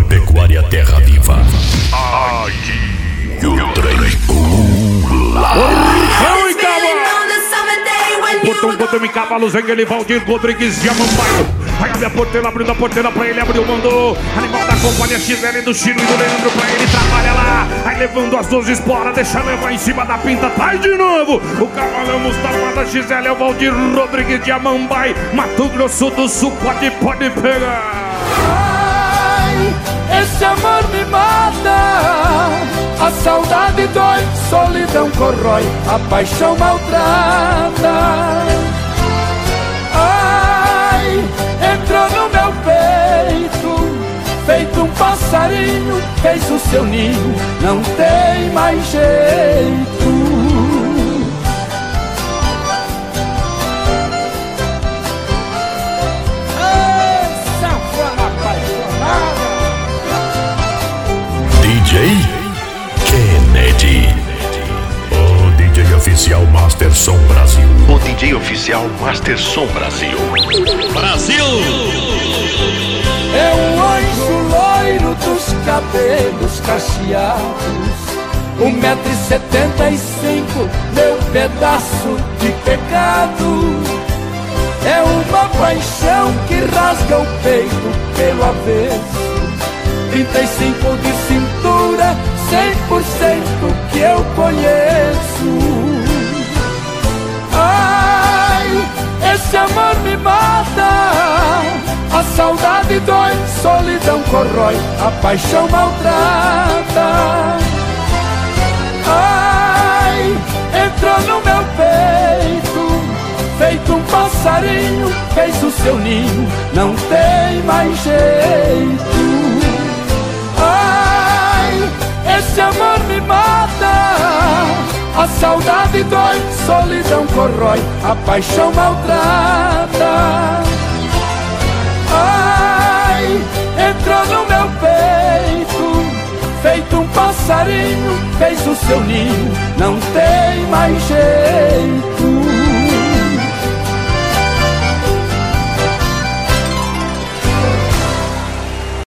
Agropecuária Terra Viva. Aí o trem pula. Portão me cavalo, Zengue, Valdir Rodrigues de Amambaio. Aí abre a porteira, abriu a porteira pra ele, abriu, mandou. Animal da companhia XL do Chiro e do Leandro pra ele, trabalha lá. Aí levando as 12 esporas, deixa levar em cima da pinta, tá aí de novo. O cavalão Mustafa da XL é o Valdir Rodrigues de Amambai. Mato Grosso do Sul, pode pegar. Ai, esse amor me mata. A saudade dói, solidão corrói, a paixão maltrata. Ai, entrou no meu peito, feito um passarinho, fez o seu ninho, não tem mais jeito. Essa foi apaixonada. DJ Kennedy, o DJ oficial Master Som Brasil. O DJ oficial Master Som Brasil. Brasil! É um anjo loiro dos cabelos cacheados, 1,75 m, meu pedaço de pecado. É uma paixão que rasga o peito pelo avesso, 35 de cintura, 100% que eu conheço. Ai, esse amor me mata. A saudade dói, solidão corrói, a paixão maltrata. Ai, entrou no meu peito, feito um passarinho, fez o seu ninho, não tem mais jeito. Ai, esse amor me mata. A saudade dói, solidão corrói, a paixão maltrata. Ai, entrou no meu peito, feito um passarinho, fez o seu ninho, não tem mais jeito.